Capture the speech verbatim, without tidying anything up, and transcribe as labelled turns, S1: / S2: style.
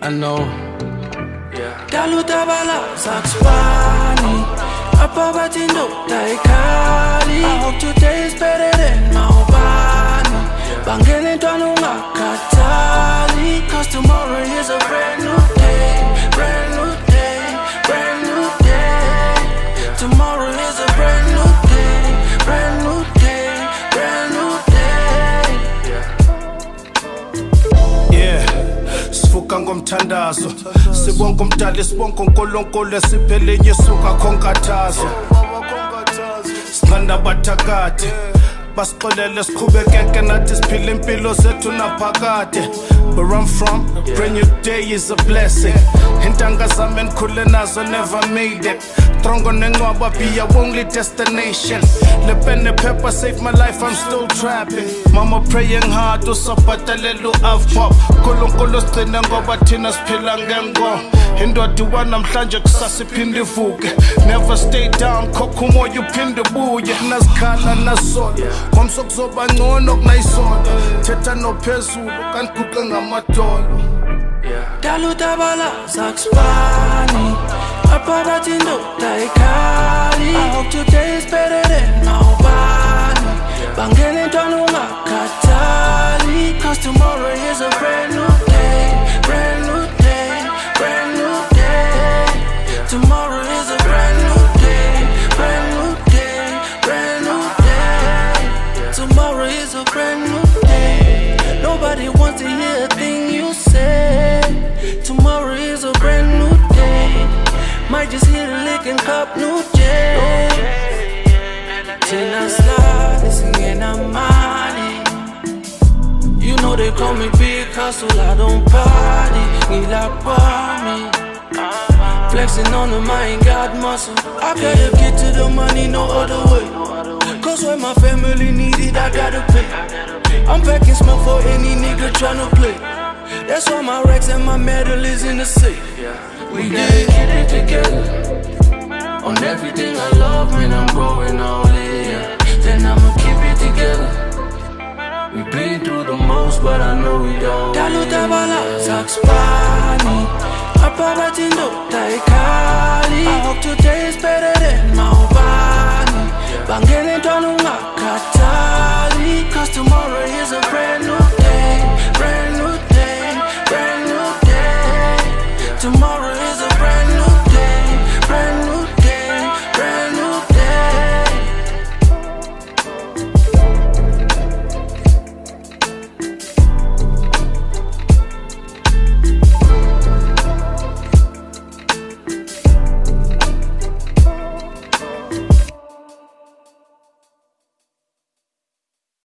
S1: I know. Yeah. Dalutabala Saxpani Apabati no Taikali. I hope today is better than Maubani. Bangene Tanunga Katali. Cause tomorrow is a brand new day. Brand new day. Brand new day. Tomorrow is a brand new day. Brand new day. Brand new day.
S2: Yeah. Sifuka ngomthandazo sibonke umdali sibonke uNkulunkulu esiphelenye suka khonkathazo sinqanda bathakade basixolele siqhubekeke nathi siphile impilo zethu naphakade. Where I'm from, a brand new day is a blessing. Intanga zami endikhule nazo never made it. Trongo nengcwaba be our only destination. Le pen and pepper saved my life, I'm still trapping. Mama praying hard usabhatalela u-avpop. Nkulunkulu sigcine ngoba thina siphila ngengo. Indoda wanamhlanje kusasa iphinde ivuke. Never stay down, khokha umoya uphinde ubuye. Nazikhala nasola ngomso kuzoba ngcono kunayisola. Thetha nophezulu kanti guqe ngamadolo.
S1: Dalutabala Saxpani Apabati no Taikali. I hope today is better than Maubani. Bangene Tanunga Katali. Cause tomorrow is a brand new day. Brand new day. Brand new day. Tomorrow is a brand new day. Brand new day. Brand new day. Tomorrow is a brand new day. Nobody wants to hear a thing you say. Tomorrow is a brand new day. Might just hit a lick and cop new J. Tina slide, singing I'm money. You know they call me big hustle, I don't party. Need like me. Flexing on them, I ain't got muscle. I gotta get to the money no other way. Cause when my family need it, I gotta pay. I'm packing smoke for any nigga tryna play. That's why my racks and my medal is in the safe. We gotta get it together. On everything I love when I'm going all in. Then I'ma keep it together. We been through the most, but I know we don't. Dalutabala Saxpani Apabati no Taikali. I hope today is better than Maubani.